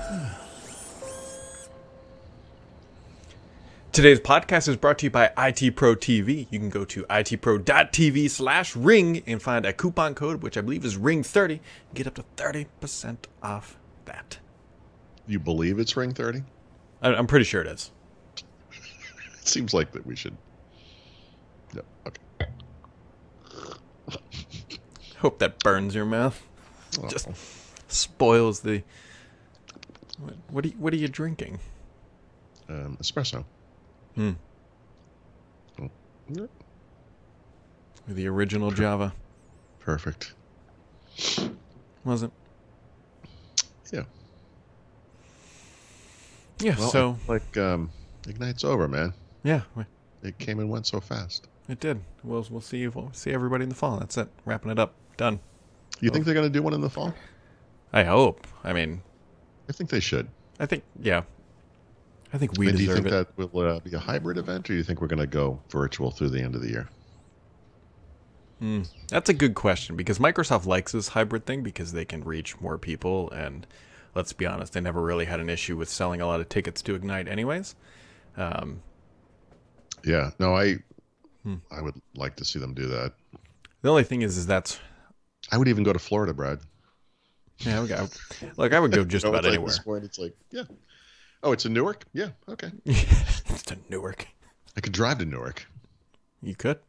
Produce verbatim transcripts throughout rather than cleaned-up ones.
Today's podcast is brought to you by I T Pro T V. You can go to itpro.tv slash ring and find a coupon code, which I believe is ring thirty, and get up to thirty percent off that. You believe it's ring thirty? I- I'm pretty sure it is. It seems like that we should. No, okay. Hope that burns your mouth. Oh. Just spoils the... What, what, are, you, what are you drinking? Um, espresso. Hmm. Oh. Yeah. The original Java. Perfect. Was it? Yeah. Yeah, Well, so... like, um, Ignite's over, man. Yeah, It came and went so fast. it did. We'll, we'll see we'll see everybody in the fall. That's it. Wrapping it up. Done. You Oh. think they're going to do one in the fall? I hope. I mean, I think they should. I think, yeah. I think we and do you deserve think it. that will uh, be a hybrid event, or do you think we're going to go virtual through the end of the year? Mm, that's a good question, because Microsoft likes this hybrid thing because they can reach more people, and let's be honest, they never really had an issue with selling a lot of tickets to Ignite anyways. Um, Yeah. No, I Hmm. I would like to see them do that. the only thing is, is that's, I would even go to Florida, Brad. yeah, we got, like, I would go just You know, about it's like anywhere. At this point, it's like, yeah. Oh, it's in Newark? Yeah, okay. It's to Newark. I could drive to Newark. You could.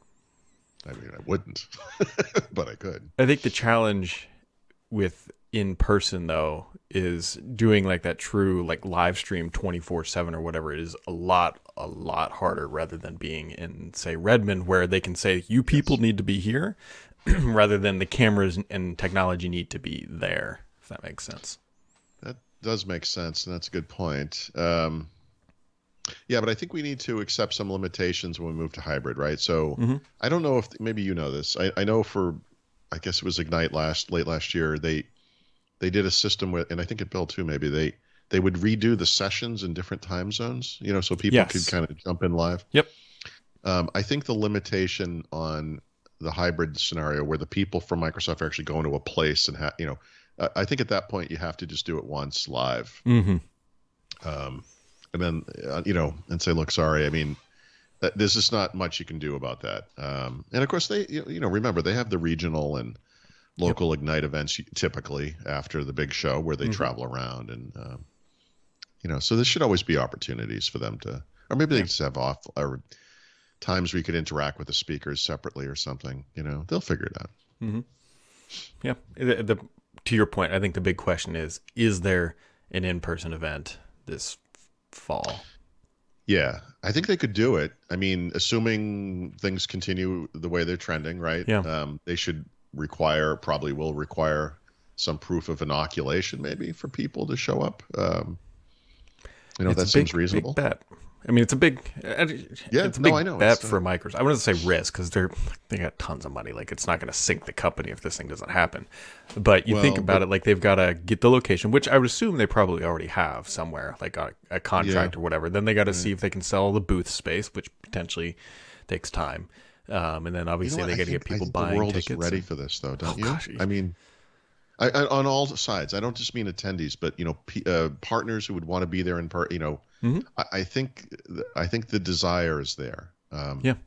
I mean, I wouldn't, but I could. I think the challenge with in person though is doing like that true like live stream twenty-four seven or whatever it is a lot a lot harder rather than being in say Redmond where they can say you people need to be here rather than the cameras and technology need to be there, if that makes sense. That does make sense, and that's a good point. Um, yeah, but I think we need to accept some limitations when we move to hybrid, right? So Mhm. I don't know if maybe you know this. I, I know for, I guess it was Ignite last late last year. They they did a system with, and I think at Bill too. Maybe they they would redo the sessions in different time zones, you know, so people Yes. could kind of jump in live. Yep. Um, I think the limitation on the hybrid scenario where the people from Microsoft are actually going to a place and ha- you know, uh, I think at that point you have to just do it once live. Mm-hmm. Um, and then, uh, you know, and say, look, sorry. I mean, th- there's just not much you can do about that. Um, and of course, they, you you know, remember they have the regional and local Ignite events typically after the big show where they Mhm. travel around. And, um, you know, so there should always be opportunities for them to, or maybe they Yeah. just have off or times where you could interact with the speakers separately or something. You know, they'll figure it out. Mm-hmm. Yeah. The, the, to your point, I think the big question is, is there an in-person event this fall? Yeah, I think they could do it. I mean, assuming things continue the way they're trending, right? Yeah. Um, they should require, probably will require some proof of inoculation maybe for people to show up. Um, you know, It's that a seems big, reasonable. Big bet. I mean, it's a big, Yeah, it's a no, big I know. bet It's, uh, for Microsoft. I wouldn't say risk because they're they got tons of money. Like it's not going to sink the company if this thing doesn't happen. But you Well, think about but- it, like they've got to get the location, which I would assume they probably already have somewhere, like a, a contract Yeah. or whatever. Then they got to see if they can sell the booth space, which potentially takes time. Um, and then You know obviously what? they I got to think- get I people think buying the world tickets. is ready and- for this, though, don't Oh, you? gosh. I mean, I, I, on all sides. I don't just mean attendees, but you know, p- uh, partners who would want to be there in part. You know, Mhm. I, I think I think the desire is there. Um, Yeah.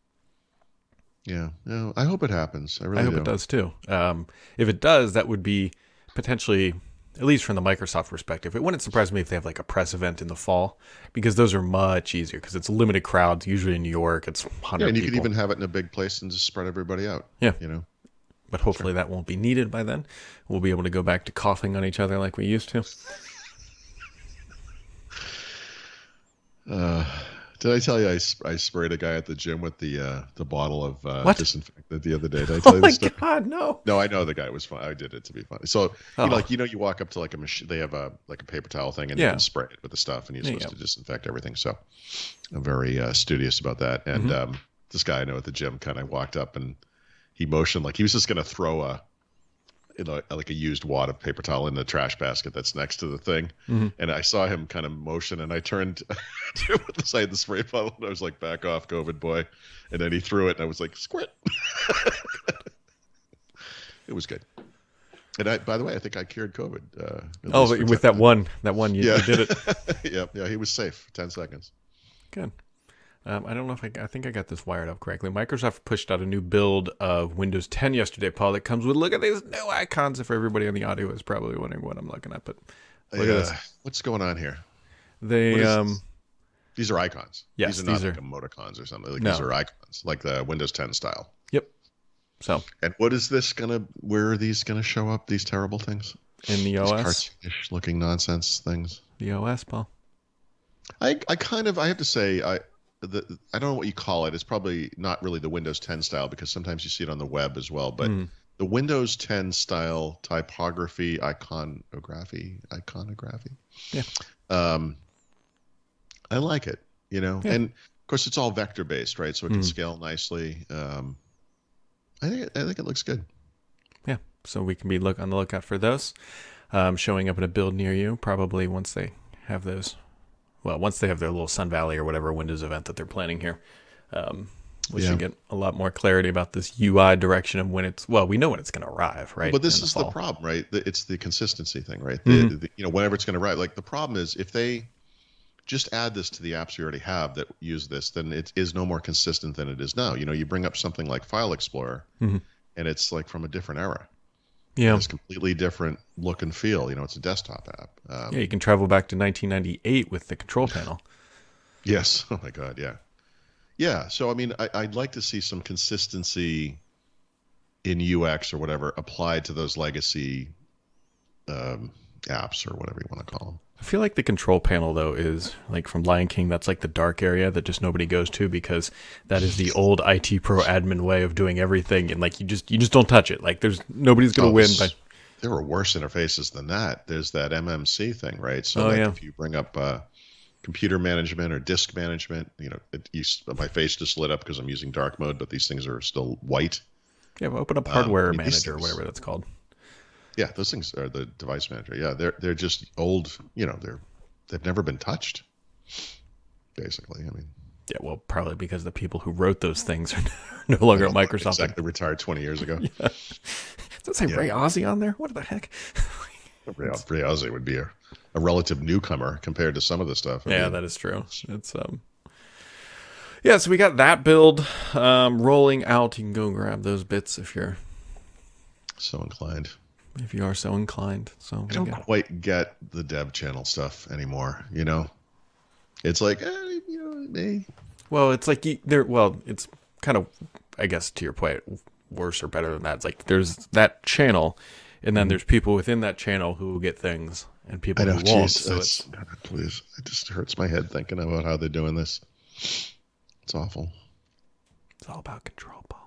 Yeah. No, I hope it happens. I really I hope do. it does too. Um, if it does, that would be potentially, at least from the Microsoft perspective, it wouldn't surprise me if they have like a press event in the fall because those are much easier because it's limited crowds. Usually in New York, it's one hundred Yeah, and you people. could even have it in a big place and just spread everybody out. Yeah. You know. But hopefully that won't be needed by then. We'll be able to go back to coughing on each other like we used to. Uh, did I tell you I, sp- I sprayed a guy at the gym with the uh, the bottle of uh, What? disinfectant the other day? Did I tell Oh you my this story? God, no. No, I know the guy was fun. I did it to be funny. So, you Oh. know, like you know, you walk up to like a machine. They have a like a paper towel thing, and Yeah. you can spray it with the stuff, and you're Yeah, supposed yeah. to disinfect everything. So, I'm very uh, studious about that. And Mm-hmm. um, this guy I know at the gym kind of walked up and he motioned like he was just going to throw a, you know, like a used wad of paper towel in the trash basket that's next to the thing. Mm-hmm. And I saw him kind of motion, and I turned to the side of the spray bottle, and I was like, "Back off, COVID boy!" And then he threw it, and I was like, "Squirt!" It was good. And I, by the way, I think I cured COVID. Uh, at Oh, least for with ten that one, that one, you, Yeah. you did it. yeah, yeah, he was safe. Ten seconds. Good. Um, I don't know if I, I think I got this wired up correctly. Microsoft pushed out a new build of Windows ten yesterday, Paul, that comes with, look at these new icons. If everybody on the audio is probably wondering what I'm looking at, but look Yeah. at this. What's going on here? They, What is um, this? These are icons. Yes, these are not these are- like emoticons or something. Like, No. These are icons, like the Windows ten style. yep. So And what is this gonna? Where are these gonna show up? These terrible things. in the These O S, cartoonish looking nonsense things. the O S, Paul. I, I kind of I have to say I the I don't know what you call it. It's probably not really the Windows ten style because sometimes you see it on the web as well. But Mm. the Windows ten style typography, iconography, iconography. Yeah. Um, I like it. You know, Yeah. and of course it's all vector based, right? So it can Mm. scale nicely. Um, I think I think it looks good. Yeah. So we can be look on the lookout for those um, showing up in a build near you. Probably once they have those. Well, once they have their little Sun Valley or whatever Windows event that they're planning here, um, we Yeah. should get a lot more clarity about this U I direction of when it's. Well, we know when it's going to arrive, right? But this in the is fall. the problem, right? The- It's the consistency thing, right? The, Mhm. the, you know, whenever it's going to arrive. Like the problem is if they just add this to the apps we already have that use this, then it is no more consistent than it is now. You know, you bring up something like File Explorer, Mhm. and it's like from a different era. Yeah. It's completely different look and feel. You know, it's a desktop app. Um, Yeah, you can travel back to nineteen ninety-eight with the control panel. Yes. Oh my God. Yeah. Yeah. So I mean, I, I'd like to see some consistency in U X or whatever applied to those legacy um, apps or whatever you want to call them. I feel like the control panel though is like from Lion King. That's like the dark area that just nobody goes to because that is the old I T Pro admin way of doing everything, and like you just you just don't touch it. Like there's nobody's gonna Oh, win. this- By There were worse interfaces than that. There's that M M C thing, right? So Oh, like yeah. if you bring up uh, computer management or disk management, you know, it, you, my face just lit up because I'm using dark mode, but these things are still white. yeah, well, open up hardware Um, I mean, these manager, or things- whatever that's called. Yeah, those things are the device manager. Yeah, they're they're just old. You know, they're they've never been touched. Basically, I mean, Yeah, well, probably because the people who wrote those things are no longer at Microsoft. exactly retired twenty years ago. Does it say Yeah. Ray Ozzie on there? What the heck? Ray, Ray Ozzie would be a, a relative newcomer compared to some of the stuff. I Yeah, mean, that is true. It's um. Yeah, so we got that build um, rolling out. You can go grab those bits if you're so inclined. if you are so inclined. So I don't again, quite get the dev channel stuff anymore. You know, it's like, eh, you know, me. well, it's like you, there. Well, it's kind of, I guess, to your point, worse or better than that. It's like there's that channel, and then there's people within that channel who will get things, and people I know, who won't. geez, So that's- it's God, please, it just hurts my head thinking about how they're doing this. It's awful. it's all about control, Paul.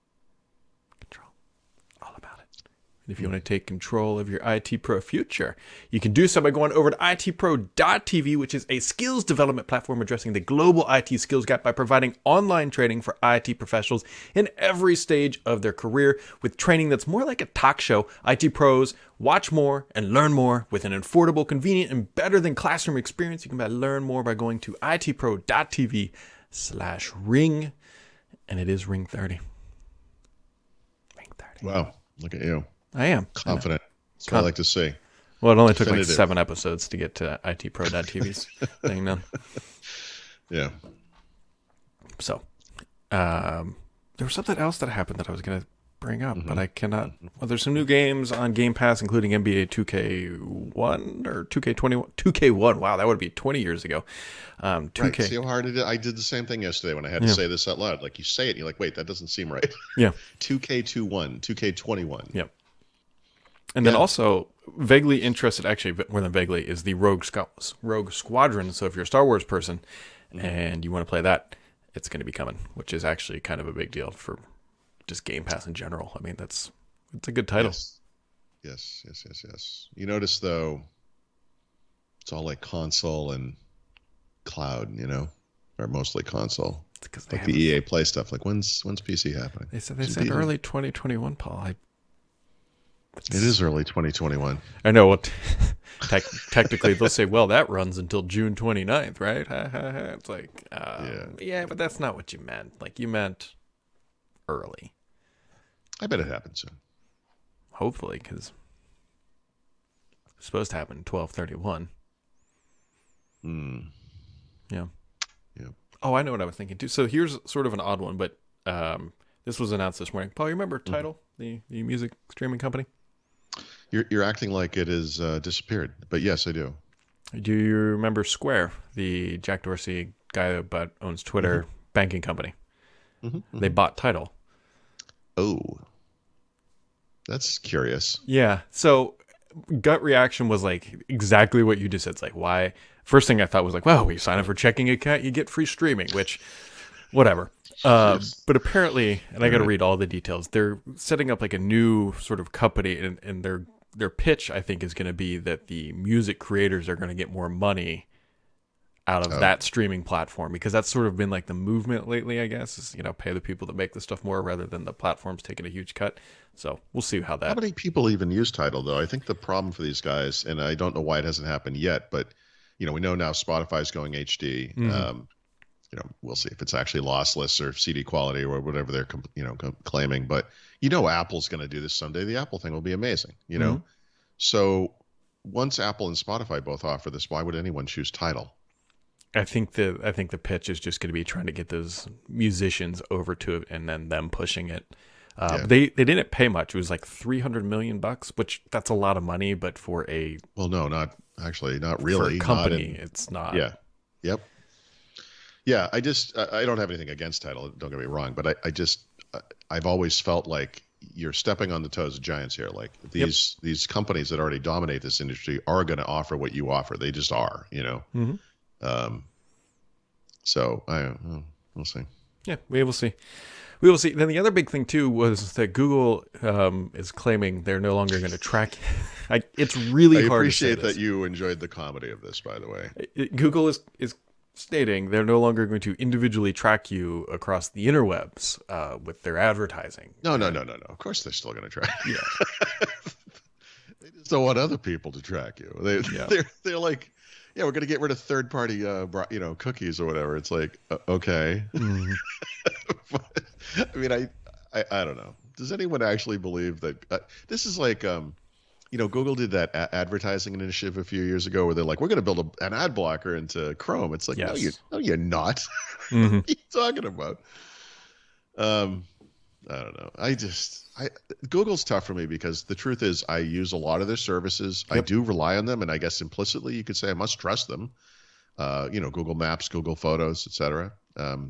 Control, all about it. And if you want to take control of your I T Pro future, you can do so by going over to I T pro dot T V, which is a skills development platform addressing the global I T skills gap by providing online training for I T professionals in every stage of their career with training that's more like a talk show. I T pros watch more and learn more with an affordable, convenient, and better than classroom experience. You can learn more by going to I T pro dot T V slash ring, and it is ring thirty. Ring thirty. Wow, look at you, I am. confident. That's what I Con- like to see. Well, it only took like Definitive. seven episodes to get to I T pro dot T V's thing now. Yeah. So, um, there was something else that happened that I was going to bring up, but I cannot. Well, there's some new games on Game Pass, including N B A two K one or two K twenty-one. two K one, wow, that would be twenty years ago. Um, Right. two K, See how hard it is? I did the same thing yesterday when I had to Yeah. say this out loud. Like you say it, and you're like, wait, that doesn't seem right. yeah, two K twenty-one, two K twenty-one. yeah. And then Yeah. also, vaguely interested, actually, but more than vaguely, is the Rogue, Squ- Rogue Squadron. So if you're a Star Wars person and you want to play that, it's going to be coming, which is actually kind of a big deal for just Game Pass in general. I mean, that's it's a good title. Yes. Yes, yes, yes, yes. You notice though, it's all like console and cloud, you know, or mostly console. It's 'cause they Like have the E A Play stuff. Like when's when's P C happening? They said they Should said be- early twenty twenty-one, Paul. I, It is early twenty twenty-one. I know. What tech, technically, they'll say, "Well, that runs until June twenty-ninth, right?" Ha, ha, ha. It's like, um, yeah. Yeah. but that's not what you meant. Like you meant early, I bet it happens soon. hopefully, because supposed to happen twelve thirty-one. Hmm. Yeah. Yeah. Oh, I know what I was thinking too. So here's sort of an odd one, but um, this was announced this morning. Paul, you remember Tidal, mm-hmm. the, the music streaming company? You're you're acting like it has uh, disappeared, but yes, I do. Do you remember Square, the Jack Dorsey guy that but owns Twitter mm-hmm. banking company? Mm-hmm, mm-hmm. They bought Tidal. Oh, that's curious. Yeah. So gut reaction was like exactly what you just said. It's like, why? First thing I thought was like, well, we sign up for checking account, you get free streaming, which, whatever. Uh, but apparently, and I got to read all the details, they're setting up like a new sort of company, and, and their their pitch, I think, is going to be that the music creators are going to get more money out of oh. that streaming platform, because that's sort of been like the movement lately, I guess, is, you know, pay the people that make the stuff more rather than the platforms taking a huge cut. So we'll see how that... How many people even use Tidal, though? I think the problem for these guys, and I don't know why it hasn't happened yet, but, you know, we know now Spotify's going H D. Mm-hmm. Um, you know, we'll see if it's actually lossless or C D quality or whatever they're, you know, claiming. But, you know, Apple's going to do this someday. The Apple thing will be amazing, you know? Mm-hmm. So once Apple and Spotify both offer this, why would anyone choose Tidal? I think the I think the pitch is just going to be trying to get those musicians over to it, and then them pushing it. Uh, yeah. They they didn't pay much. It was like three hundred million bucks, which that's a lot of money. But for a well, no, not actually, not really. For a company, not in, it's not. Yeah. Yep. Yeah. I just I, I don't have anything against Tidal. Don't get me wrong, but I I just I've always felt like you're stepping on the toes of giants here. Like these yep. these companies that already dominate this industry are going to offer what you offer. They just are. You know. Mm-hmm. Um, so I don't know. We'll see. Yeah, we will see. We will see. Then the other big thing too was that Google um, is claiming they're no longer going to track. I, it's really I hard. I appreciate to say that you enjoyed the comedy of this, by the way. It, Google is is stating they're no longer going to individually track you across the interwebs uh, with their advertising. No, no, no, no, no. Of course they're still going to track. Yeah. They just don't want other people to track you. They, yeah. They're they're like. Yeah, we're going to get rid of third-party, uh, you know, cookies or whatever. It's like, uh, okay. Mm. But, I mean, I, I, I don't know. Does anyone actually believe that uh, this is like, um, you know, Google did that a- advertising initiative a few years ago where they're like, we're going to build a, an ad blocker into Chrome. It's like, yes. no, you, no, you're not. Mm-hmm. What are you talking about? Um, I don't know. I just. I, Google's tough for me because the truth is I use a lot of their services. Yep. I do rely on them, and I guess implicitly you could say I must trust them. Uh, you know, Google Maps, Google Photos, et cetera. Um,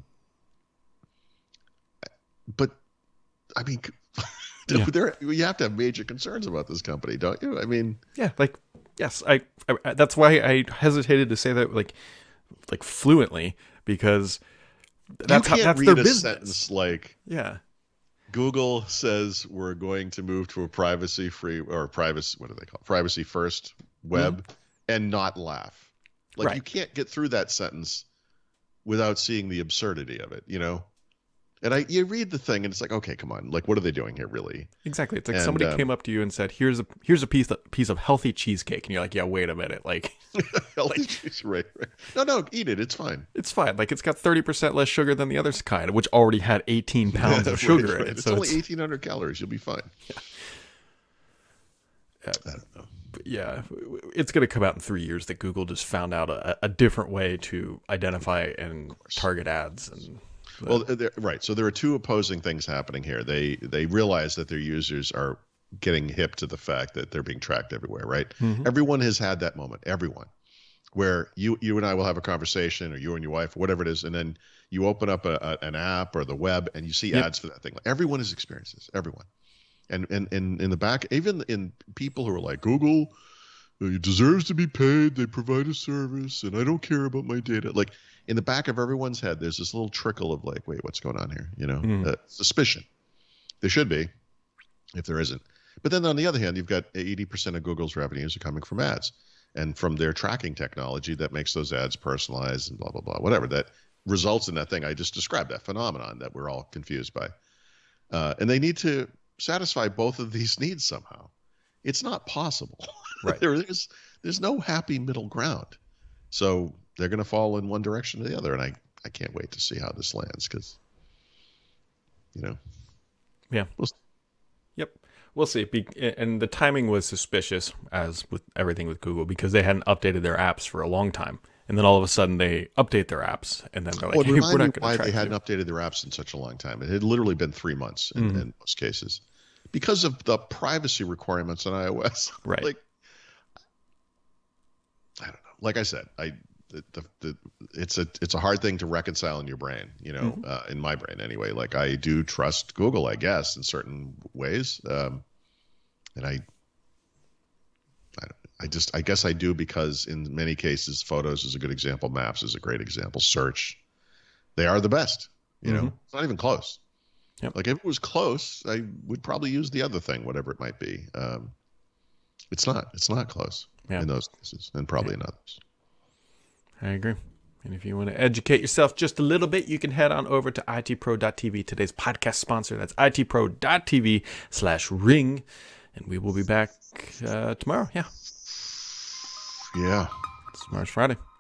but I mean, yeah. there you have to have major concerns about this company, don't you? I mean, yeah, like yes, I, I that's why I hesitated to say that like like fluently, because that's you can't how that's read their a business. Sentence like yeah. Google says we're going to move to a privacy-free or privacy, what do they call it? Privacy-first web, mm-hmm. and not laugh. Like right. You can't get through that sentence without seeing the absurdity of it, you know? And I, you read the thing and it's like, okay, come on. Like, what are they doing here, really? Exactly. It's like and, somebody um, came up to you and said, here's a here's a piece of, piece of healthy cheesecake. And you're like, yeah, wait a minute. Like, healthy like, cheese, right, right. No, no, eat it. It's fine. It's fine. Like, it's got thirty percent less sugar than the other kind, which already had eighteen pounds of sugar right, right. in it. It's so only it's eighteen hundred calories. You'll be fine. Yeah. Yeah. I don't know. Yeah, it's going to come out in three years that Google just found out a, a different way to identify and target ads. And well, right. So there are two opposing things happening here. They they realize that their users are getting hip to the fact that they're being tracked everywhere. Right. Mm-hmm. Everyone has had that moment. Everyone, where you you and I will have a conversation, or you and your wife, or whatever it is, and then you open up a, a, an app or the web, and you see yep. ads for that thing. Everyone has experienced this. Everyone. And and in in the back, even in people who are like, Google uh, deserves to be paid. They provide a service, and I don't care about my data. Like in the back of everyone's head, there's this little trickle of like, wait, what's going on here? You know, mm. uh, suspicion. There should be, if there isn't. But then on the other hand, you've got eighty percent of Google's revenues are coming from ads, and from their tracking technology that makes those ads personalized and blah blah blah, whatever that results in that thing I just described, that phenomenon that we're all confused by. Uh, and they need to satisfy both of these needs somehow. It's not possible. Right. there is there's no happy middle ground. So they're going to fall in one direction or the other, and I, I can't wait to see how this lands because, you know. Yeah. We'll... Yep. We'll see. Be- and the timing was suspicious, as with everything with Google, because they hadn't updated their apps for a long time. And then all of a sudden they update their apps, and then they're like, well, hey, we're not going to why track they hadn't you. updated their apps in such a long time. It had literally been three months in, Mm-hmm. in most cases because of the privacy requirements on iOS. Right. Like, I don't know. Like I said, I the, the, the it's a it's a hard thing to reconcile in your brain, you know, Mm-hmm. uh, in my brain anyway. Like I do trust Google, I guess, in certain ways, um, and I. I, don't, I just, I guess I do because in many cases, photos is a good example. Maps is a great example. Search, they are the best. You Mm-hmm. know, it's not even close. Yep. Like if it was close, I would probably use the other thing, whatever it might be. Um, it's not. It's not close Yeah. in those cases, and probably in others. I agree. And if you want to educate yourself just a little bit, you can head on over to I T pro dot T V, today's podcast sponsor. That's I T pro dot T V slash ring. And we will be back uh, tomorrow. Yeah. Yeah. Tomorrow's Friday.